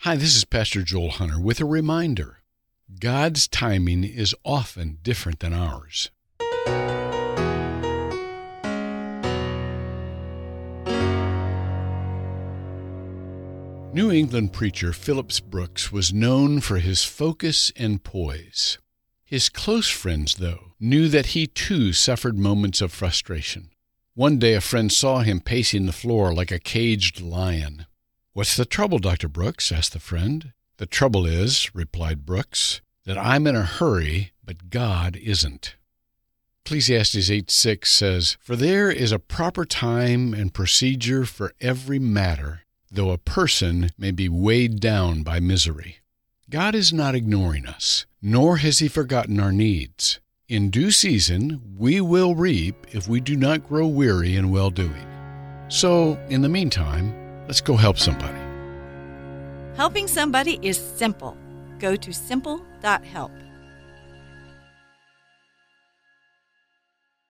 Hi, this is Pastor Joel Hunter with a reminder. God's timing is often different than ours. New England preacher Phillips Brooks was known for his focus and poise. His close friends, though, knew that he too suffered moments of frustration. One day a friend saw him pacing the floor like a caged lion. "What's the trouble, Dr. Brooks?" asked the friend. "The trouble is," replied Brooks, "that I'm in a hurry, but God isn't." Ecclesiastes 8:6 says, "For there is a proper time and procedure for every matter, though a person may be weighed down by misery." God is not ignoring us, nor has He forgotten our needs. In due season, we will reap if we do not grow weary in well-doing. So, in the meantime, let's go help somebody. Helping somebody is simple. Go to simple.help.